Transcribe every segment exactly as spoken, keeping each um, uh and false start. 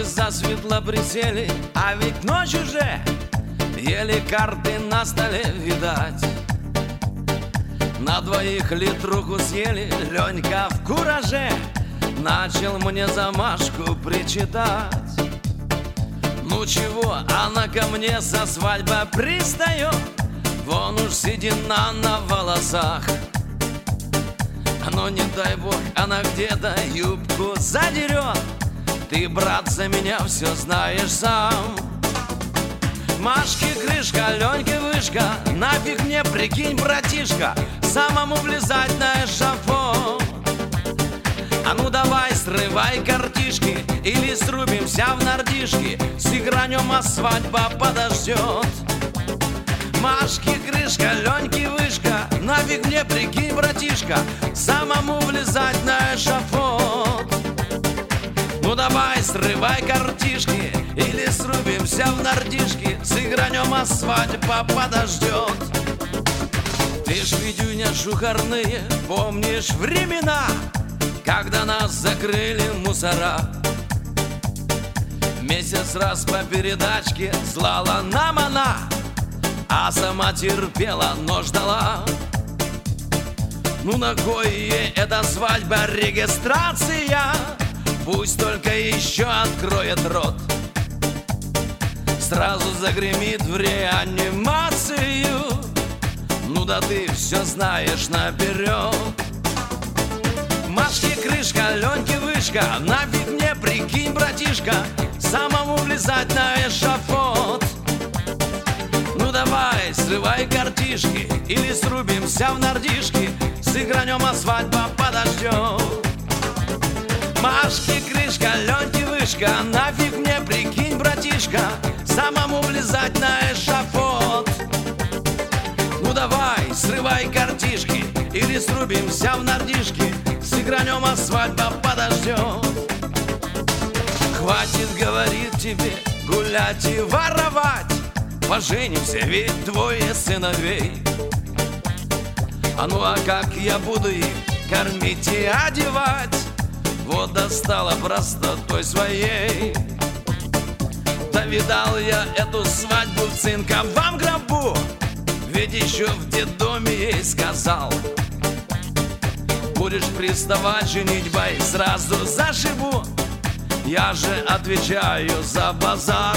Вроде засветло присели, а ведь ночь уже, еле карты на столе видать. На двоих литруху съели, Ленька в кураже начал мне замашку причитать. Ну чего, она ко мне со свадьбы пристает, вон уж седина на волосах. Но не дай бог, она где-то юбку задерет, ты, брат, за меня все знаешь сам. Машке крышка, Леньке вышка, нафиг мне, прикинь, братишка, самому влезать на эшафот. А ну давай, срывай картишки, или срубимся в нардишки, сыгранем, а свадьба подождет. Машке крышка, Леньке вышка, нафиг мне, прикинь, братишка, самому влезать на эшафот. Ну давай, срывай картишки, или срубимся в нардишки, сыгранем, а свадьба подождет. Ты ж, Федюня, шухарные, помнишь времена, когда нас закрыли мусора? Месяц раз по передачке слала нам она, а сама терпела, но ждала. Ну на кой ей эта свадьба, регистрация? Пусть только еще откроет рот, сразу загремит в реанимацию. Ну да ты все знаешь наперед. Машке крышка, Леньке вышка, нафиг мне, прикинь, братишка, самому влезать на эшафот. Ну давай, срывай картишки, или срубимся в нардишки, сыгранем, а свадьба подождет. Машке крышка, Леньке вышка, нафиг мне, прикинь, братишка, самому влезать на эшафот. Ну давай, срывай картишки, или срубимся в нардишки, сыгранем, а свадьба подождет. Хватит, говорит тебе, гулять и воровать, поженимся, ведь двое сыновей. А ну а как я буду их кормить и одевать? Вот достала простотой своей. Да видал я эту свадьбу в цинковом гробу, ведь еще в детдоме ей сказал: будешь приставать женитьбой, сразу зашибу. Я же отвечаю за базар.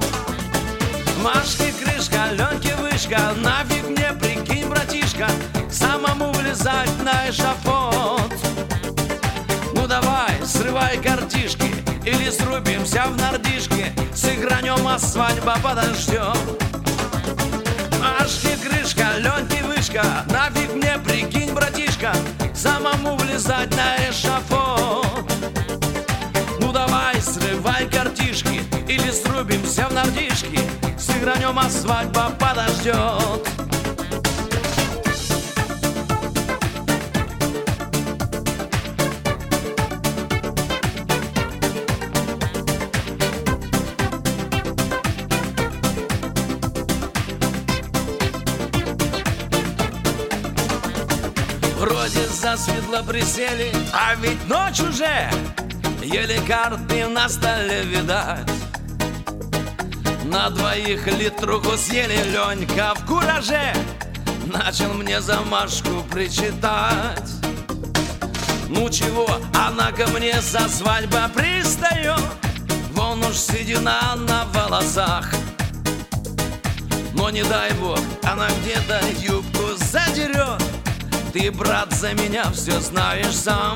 Машке крышка, Леньке вышка, нафиг мне, прикинь, братишка, самому влезать на эшафот. Ну давай, срывай картишки, или срубимся в нардишки, сыгранем, а свадьба подождет. Машке крышка, Леньке вышка, нафиг мне, прикинь, братишка, самому влезать на эшафот. Ну давай, срывай картишки, или срубимся в нардишки, сыгранем, а свадьба подождет. Вроде засветло присели, а ведь ночь уже, еле карты на столе видать. На двоих литруху съели, Ленька в кураже начал мне замашку причитать. Ну чего, она ко мне со свадьбы пристает, вон уж седина на волосах. Но не дай бог, она где-то юбку задерет, ты, брат, за меня все знаешь сам.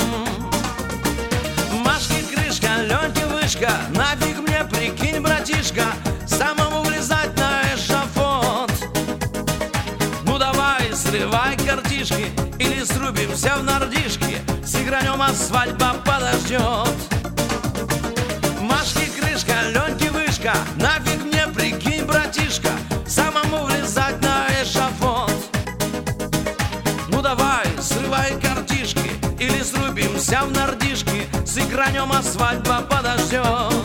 Машке крышка, Леньке вышка, нафиг мне, прикинь, братишка, самому влезать на эшафот. Ну давай, срывай картишки, или срубимся в нардишки, сыгранем, а свадьба подождет. Машке крышка, Леньке вышка, нафиг мне, прикинь, братишка, самому влезать на эшафот. Ну давай, срывай картишки, или срубимся в нардишки, сыгранем, а свадьба подождет.